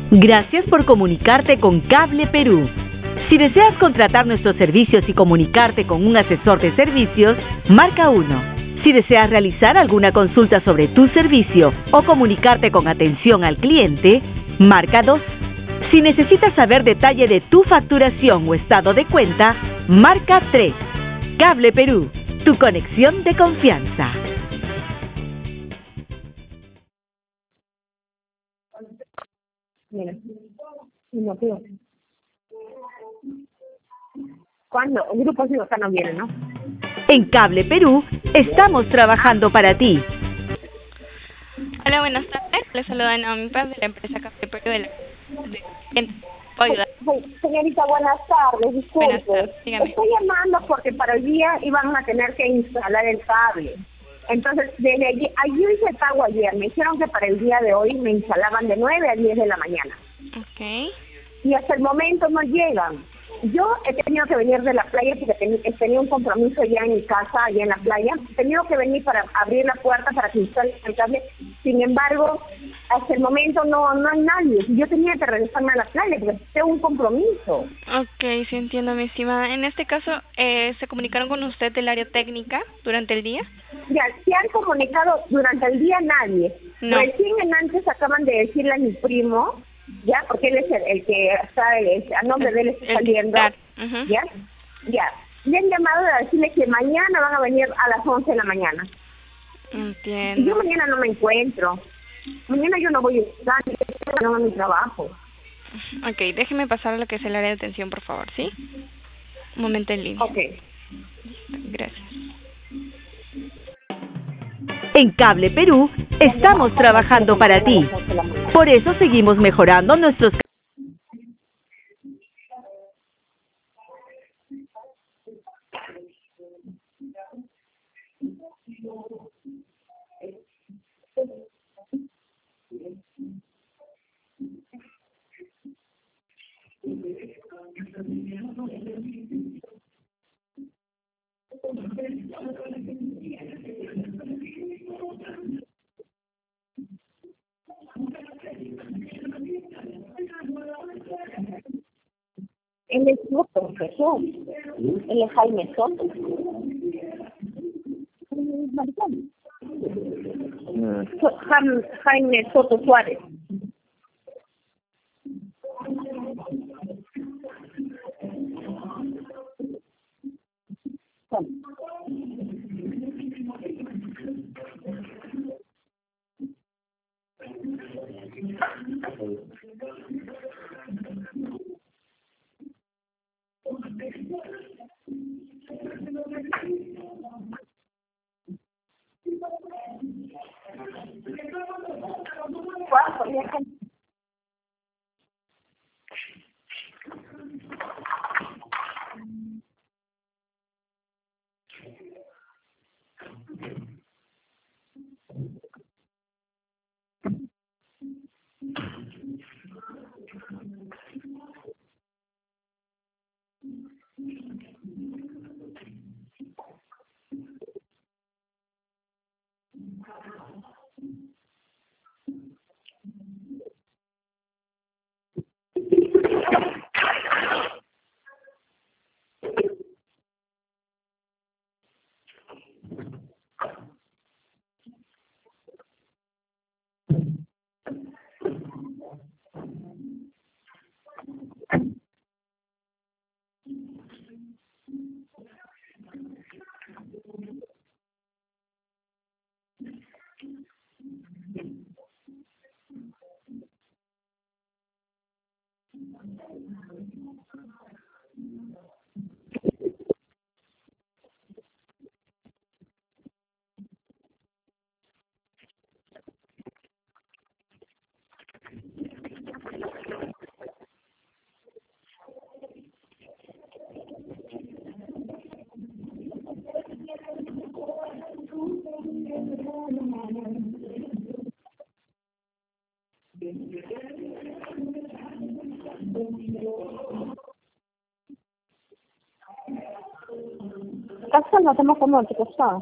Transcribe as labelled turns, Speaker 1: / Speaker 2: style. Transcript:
Speaker 1: Gracias por comunicarte con Cable Perú. Si deseas contratar nuestros servicios y comunicarte con un asesor de servicios, marca 1. Si deseas realizar alguna consulta sobre tu servicio o comunicarte con atención al cliente, marca 2. Si necesitas saber detalle de tu facturación o estado de cuenta, marca 3. Cable Perú, tu conexión de confianza.
Speaker 2: Mira, no creo. ¿Cuándo? El grupo sí acá no viene, ¿no?
Speaker 1: En Cable Perú, estamos trabajando para ti.
Speaker 3: Hola, buenas tardes. Les saluda Naomi Paz de la empresa Cable Perú ¿Puedo ayudar?
Speaker 2: Señorita, buenas tardes. Disculpe.
Speaker 3: Buenas tardes, dígame.
Speaker 2: Estoy llamando porque para el día iban a tener que instalar el cable. Entonces, desde allí hice el pago ayer. Me dijeron que para el día de hoy me instalaban de 9 a 10 de la mañana.
Speaker 3: Ok.
Speaker 2: Y hasta el momento no llegan. Yo he tenido que venir de la playa porque tenía un compromiso ya en mi casa, allá en la playa. He tenido que venir para abrir la puerta para que instale el cable. Sin embargo, hasta el momento no hay nadie. Yo tenía que regresarme a la playa porque tengo un compromiso.
Speaker 3: Ok, sí entiendo, mi estimada. En este caso, ¿se comunicaron con usted del área técnica durante el día?
Speaker 2: Ya, se han comunicado durante el día nadie.
Speaker 3: No.
Speaker 2: Recién antes acaban de decirle a mi primo, ya, porque él es el que está, a nombre de él está saliendo, ya, le han llamado a decirle que mañana van a venir a las 11 de la mañana.
Speaker 3: Entiendo.
Speaker 2: Y yo mañana no me encuentro. Mañana yo no voy a estar, no a mi trabajo.
Speaker 3: Ok, déjeme pasar a lo que es el área de atención, por favor, ¿sí? Un momento en línea.
Speaker 2: Ok.
Speaker 3: Gracias.
Speaker 1: En Cable Perú, estamos trabajando para ti. Por eso seguimos mejorando nuestros
Speaker 2: Él es otro profesor. Él es Jaime Soto. Jaime Soto Suárez. ¿Acaso no tenemos como te costaba?